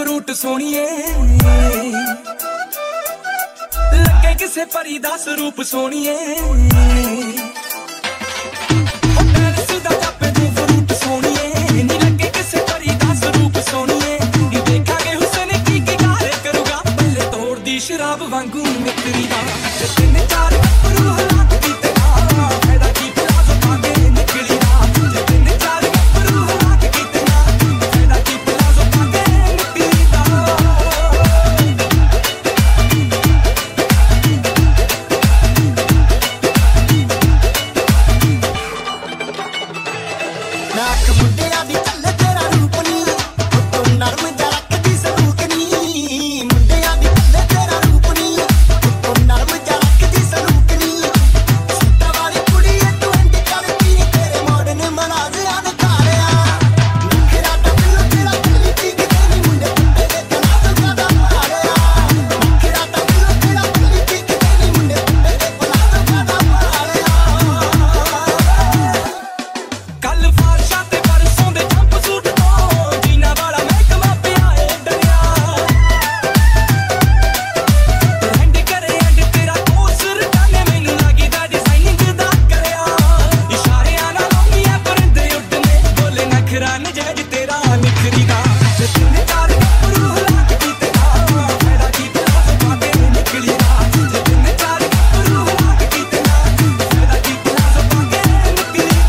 fruit ਸੋਹਣੀਏ ਲੱਗੇ ਕਿਸੇ ਪਰੀ ਦਾ ਸਰੂਪ ਸੋਹਣੀਏ शराब वांगू निकली ना तीन चार गप्परू हालात कीते ना फायदा की प्लाज़ो पाके निकली ना तीन चार गप्परू हालात कीते ना फायदा की प्लाज़ो पाके निकली ना नाक मुंडिया दी चले तेरा रूप नी तो नरम जड़क दी सलूक नी मुंडिया दी चले तेरा रूप नी तो नरम जड़क दी सलूक नी सीता वाली कुड़ी तू इंडी करती तेरे मॉडर्न मनाज़िया ने कारिया नखरा टपलू तेरा दिल की तेरी मुंडे कुत्ते दे कनाल ज्यादा मारिया नखरा टपलू तेरा दिल की तेरी मुंडे कुत्ते दे कनाल ज्यादा मारिया कल फारशा ते परसों दे जंप सूट तो जीना वाला महकमा पिया ए डरिया ट्रेंड करे एंड तेरा कोर्स रटाने मैनू लगी दा डिजाइनिंग दा करया इशारियां नाल लोनियां परिंदे उड्डने बोले नखरा नजायज तेरा निखरी दा तीन चार गप्परू हालात कीते ना फायदा की प्लाज़ो पाके निकली ना तीन चार गप्परू हालात कीते ना फायदा की प्लाज़ो पाके निकली ना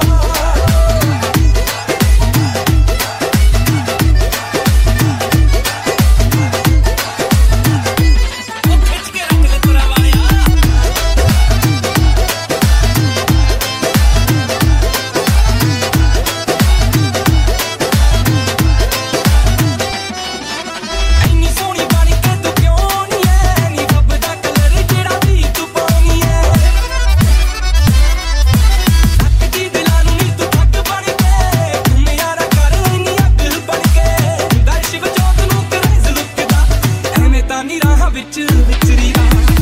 ਇੰਨੀ ਸੋਹਣੀ ਬਣ ਕੇ ਤੂੰ ਕਿਉਂ ਨੀ ਐ ਨੀ ਰੱਬ ਦਾ ਕਲਰ ਜਿਹੜਾ ਵੀ ਤੂੰ ਪਾਉਣੀ ਐ ਤੱਕਦੀ ਦਿਲਾਂ ਨੂੰ ਨੀ ਤੂੰ ਠੱਗ ਬਣ ਕੇ ਤੂੰ ਯਾਰਾ ਕਰ ਇੰਨੀ ਅੱਗ ਬਣ ਕੇ ਹੁੰਦਾ ਸ਼ਿਵ ਜੋਤ ਨੂੰ ਕਰੇ ਜ਼ਲੁਕਦਾ ਐਵੇਂ ਤਾਂ ਨੀ ਰਾਹਾਂ ਵਿੱਚ ਵਿਚਰੀਦਾ